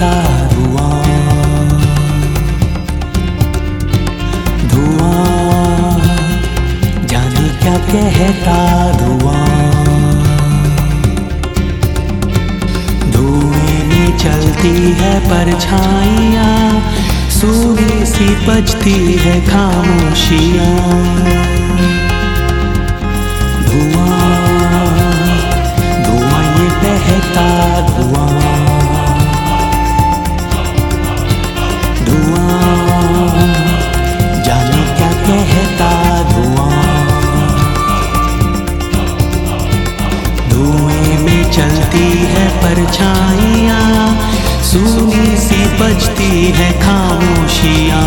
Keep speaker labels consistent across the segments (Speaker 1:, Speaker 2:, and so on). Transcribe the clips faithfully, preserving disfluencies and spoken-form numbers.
Speaker 1: बहता धुआं, धुआं जाने क्या कहता धुआं। धुएं में चलती है परछाइयाँ, सूनी सी बजती है खामोशियाँ। धुआं धुआं ये बहता धुआं, धुआं जाने क्या कहता धुआं। धुएं में चलती है परछाइयाँ, सूनी सी बजती है खामोशियाँ।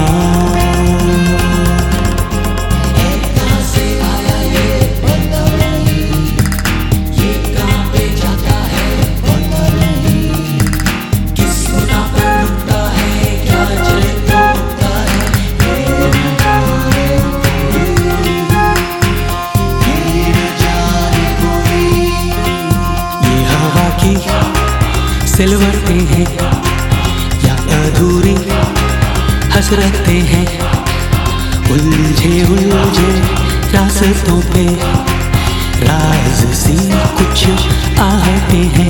Speaker 1: सिलवटें हैं या अधूरी हसरतें हैं, उलझे उलझे रास्तों पे राज सी कुछ आहटें हैं।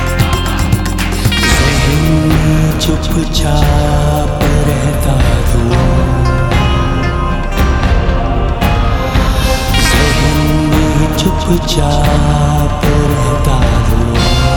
Speaker 1: ज़हन में चुपचाप रहता धुआं, ज़हन में चुपचाप रहता धुआं।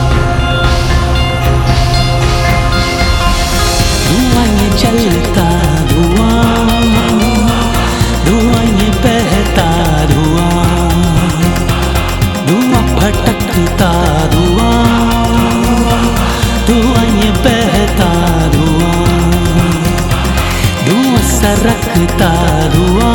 Speaker 1: चलता धुआं, धुआं ये बहता धुआं, धुआं भटकता धुआं, धुआं ये बहता धुआं, धुआं सरकता धुआं।